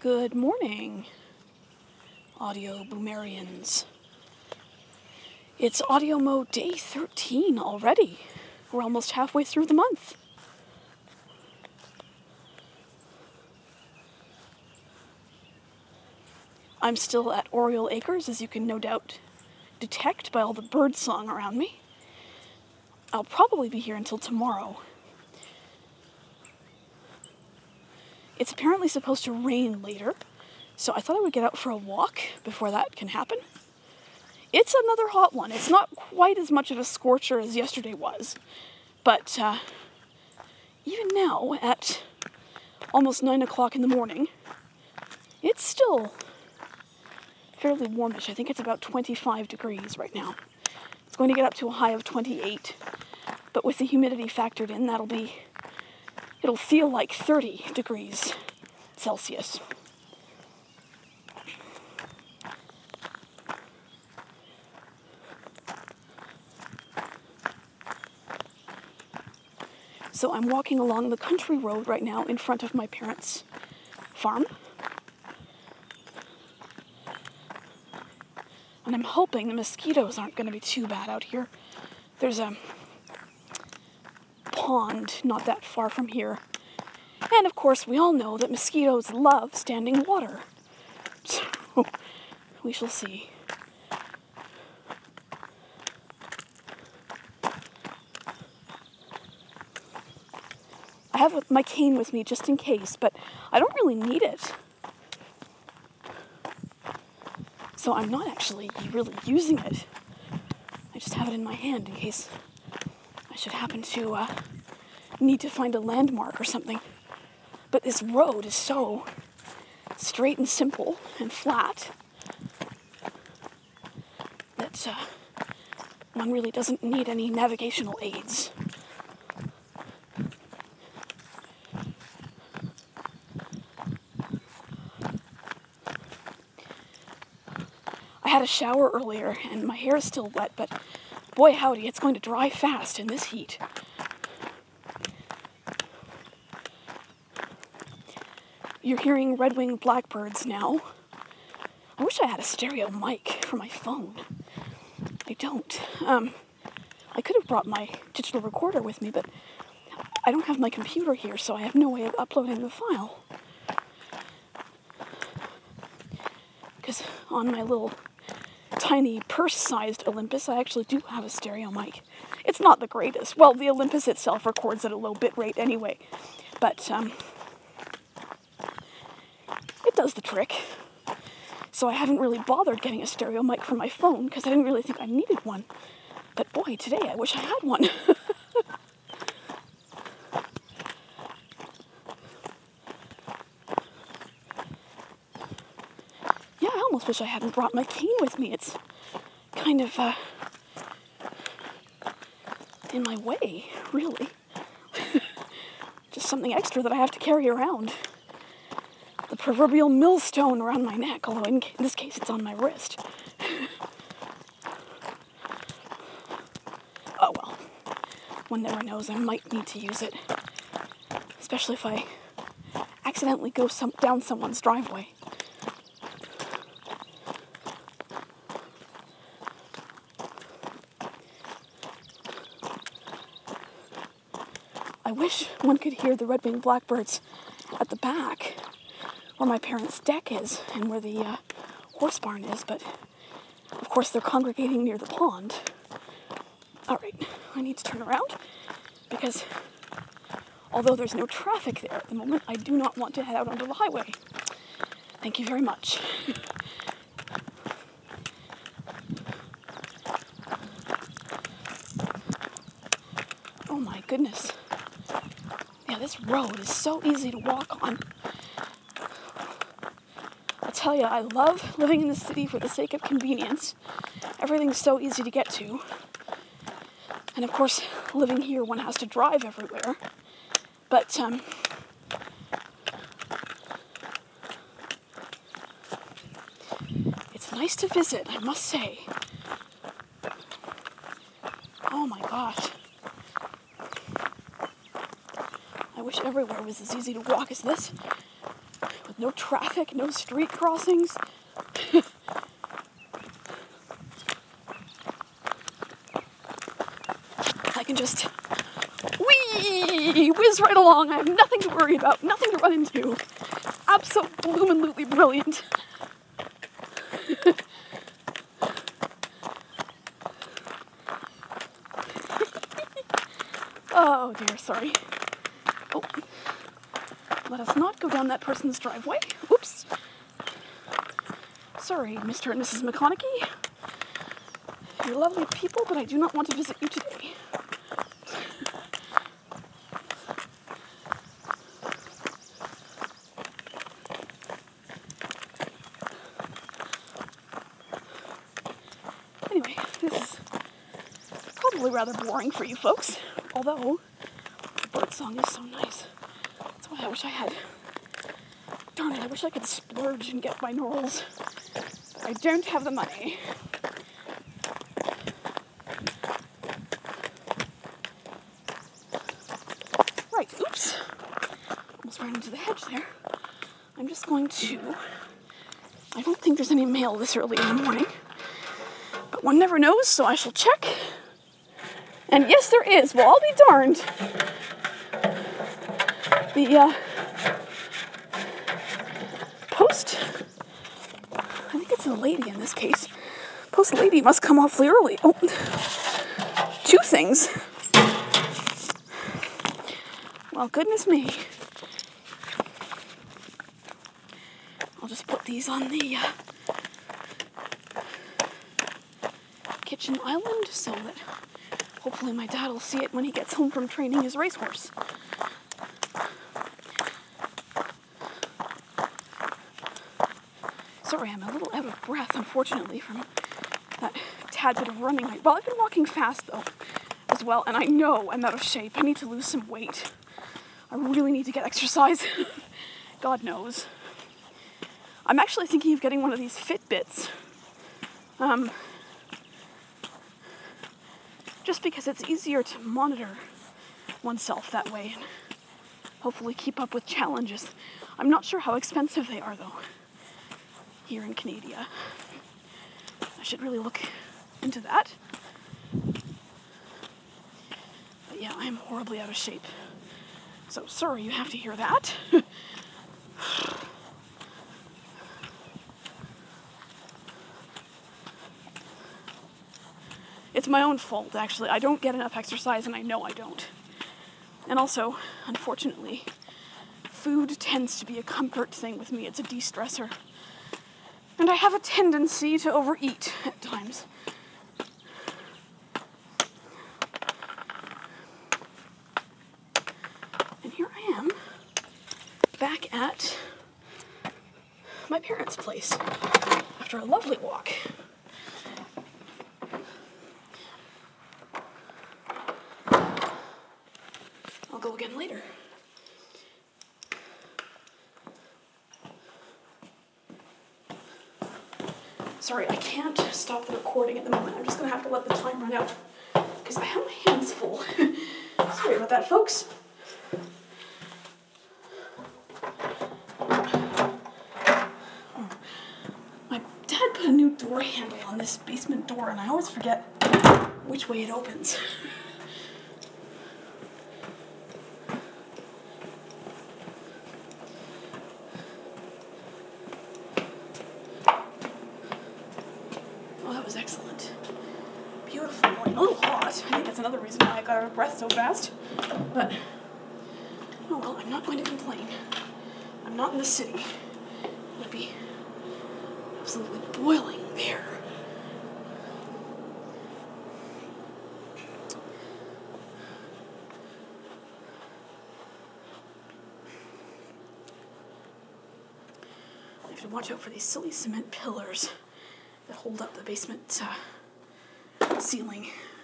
Good morning, audio boomerians. It's audio mode day 13 already. We're almost halfway through the month. I'm still at Oriole Acres, as you can no doubt detect by all the bird song around me. I'll probably be here until tomorrow. It's apparently supposed to rain later, so I thought I would get out for a walk before that can happen. It's another hot one. It's not quite as much of a scorcher as yesterday was, but even now, at almost 9 o'clock in the morning, it's still fairly warmish. I think it's about 25 degrees right now. It's going to get up to a high of 28, but with the humidity factored in, it'll feel like 30 degrees Celsius. So I'm walking along the country road right now in front of my parents' farm. And I'm hoping the mosquitoes aren't going to be too bad out here. There's a pond not that far from here. And of course, we all know that mosquitoes love standing water. So, we shall see. I have my cane with me just in case, but I don't really need it. So I'm not actually really using it. I just have it in my hand in case I should happen to need to find a landmark or something. But this road is so straight and simple and flat that one really doesn't need any navigational aids. I had a shower earlier and my hair is still wet, but boy howdy, it's going to dry fast in this heat. You're hearing red-winged blackbirds now. I wish I had a stereo mic for my phone. I don't. I could have brought my digital recorder with me, but I don't have my computer here, so I have no way of uploading the file. Because on my little tiny purse-sized Olympus, I actually do have a stereo mic. It's not the greatest. Well, the Olympus itself records at a low bit rate anyway, but it does the trick. So I haven't really bothered getting a stereo mic for my phone because I didn't really think I needed one. But boy, today I wish I had one. Yeah, I almost wish I hadn't brought my cane with me. It's kind of in my way, really. Just something extra that I have to carry around. The proverbial millstone around my neck, although in this case it's on my wrist. Oh well, one never knows, I might need to use it. Especially if I accidentally go down someone's driveway. I wish one could hear the red-winged blackbirds at the back, where my parents' deck is and where the horse barn is, but of course they're congregating near the pond. Alright, I need to turn around because although there's no traffic there at the moment, I do not want to head out onto the highway. Thank you very much. Oh my goodness. Yeah, this road is so easy to walk on. I'll tell you, I love living in the city for the sake of convenience. Everything's so easy to get to. And of course, living here, one has to drive everywhere. But, it's nice to visit, I must say. Oh my gosh. I wish everywhere was as easy to walk as this. With with no traffic, no street crossings. I can just whiz right along. I have nothing to worry about, nothing to run into. Absolutely brilliant. Oh dear, sorry. Oh, let us not go down that person's driveway. Oops. Sorry, Mr. and Mrs. McConaughey. You're lovely people, but I do not want to visit you today. Anyway, this is probably rather boring for you folks, although the bird song is so nice. That's what I wish I had. Darn it, I wish I could splurge and get binaurals. I don't have the money. Right, oops. Almost ran into the hedge there. I'm just going to... I don't think there's any mail this early in the morning. But one never knows, so I shall check. And yes, there is. Well, I'll be darned. The, post... I think it's a lady in this case. Post lady must come awfully early. Oh, 2 things. Well, goodness me. I'll just put these on the kitchen island so that hopefully my dad will see it when he gets home from training his racehorse. Sorry, I'm a little out of breath, unfortunately, from that tad bit of running. Well, I've been walking fast, though, as well, and I know I'm out of shape. I need to lose some weight. I really need to get exercise. God knows. I'm actually thinking of getting one of these Fitbits. Just because it's easier to monitor oneself that way and hopefully keep up with challenges. I'm not sure how expensive they are, though, here in Canada. I should really look into that. But yeah, I'm horribly out of shape. So sorry you have to hear that. It's my own fault, actually. I don't get enough exercise, and I know I don't. And also, unfortunately, food tends to be a comfort thing with me. It's a de-stressor. And I have a tendency to overeat at times. And here I am, back at my parents' place after a lovely walk. I'll go again later. Sorry, I can't stop the recording at the moment. I'm just going to have to let the time run out because I have my hands full. Sorry about that, folks. My dad put a new door handle on this basement door, and I always forget which way it opens. Excellent. Beautiful morning. A little hot. I think that's another reason why I got out of breath so fast. But, oh well, I'm not going to complain. I'm not in the city. It would be absolutely boiling there. I have to watch out for these silly cement pillars that hold up the basement ceiling.